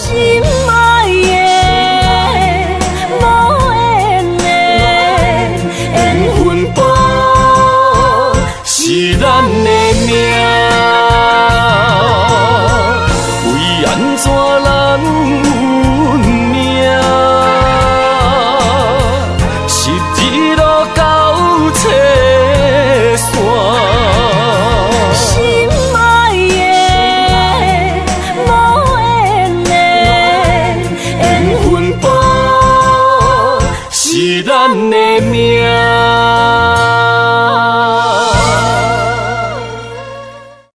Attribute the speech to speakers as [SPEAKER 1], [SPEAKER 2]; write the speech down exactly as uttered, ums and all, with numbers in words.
[SPEAKER 1] 心爱的无缘的缘分簿是咱的命，为安怎咱运命？是一